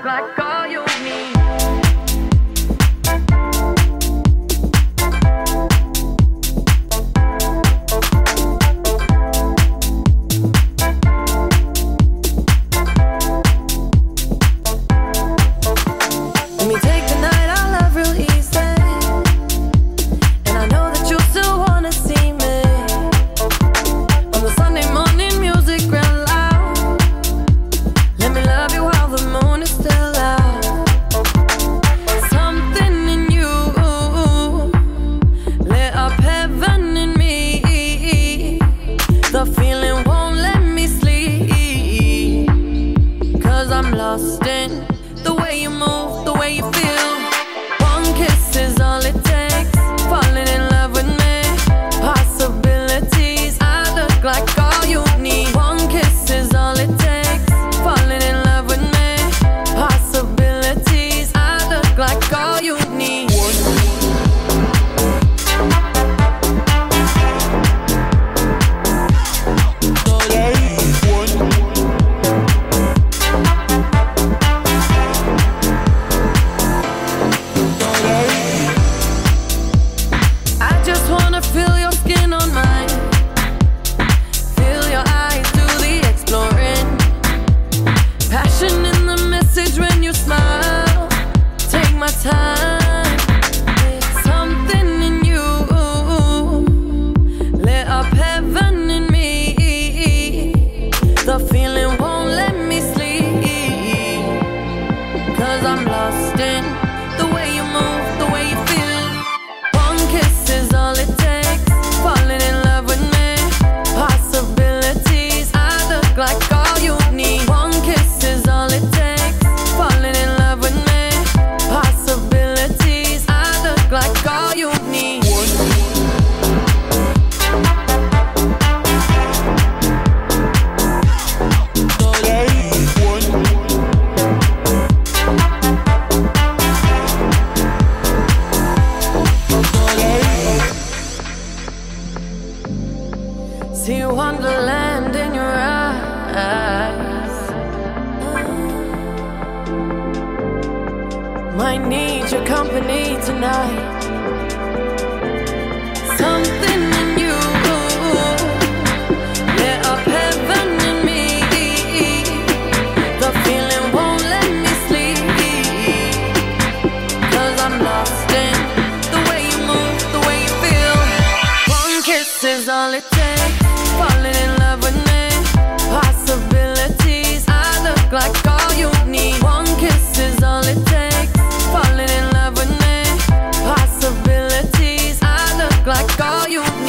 like all you need. Let me take the night, I love real easy. And I know that you still wanna see me. On the Sunday morning, music real loud. Let me love you while the moon is still out. Something in you lit up heaven in me. The feeling won't let me sleep. 'Cause I'm lost in the way you move, the way you feel. One kiss is all it takes. Falling in love with me. Possibilities, I look like all you need. One kiss is all it takes. Falling in love with me. Possibilities, I look like all you need. I just wanna feel your skin on mine. Feel your eyes do the exploring. Passion in the message when you smile. Take my time. It's something in you lit up heaven in me. The feeling won't let me sleep. 'Cause I'm lost in the way you move, the way you feel. One kiss is all it takes. Falling in love with me. Possibilities, I look like all you need. One kiss is all it takes. Falling in love with me. Possibilities, I look like all you need. See wonderland in your eyes. Might need your company tonight. Something in you lit up heaven in me. The feeling won't let me sleep. 'Cause I'm lost in the way you move, the way you feel. One kiss is all it takes. Falling in love with me. Possibilities, I look like all you need. One kiss is all it takes. Falling in love with me. Possibilities, I look like all you need.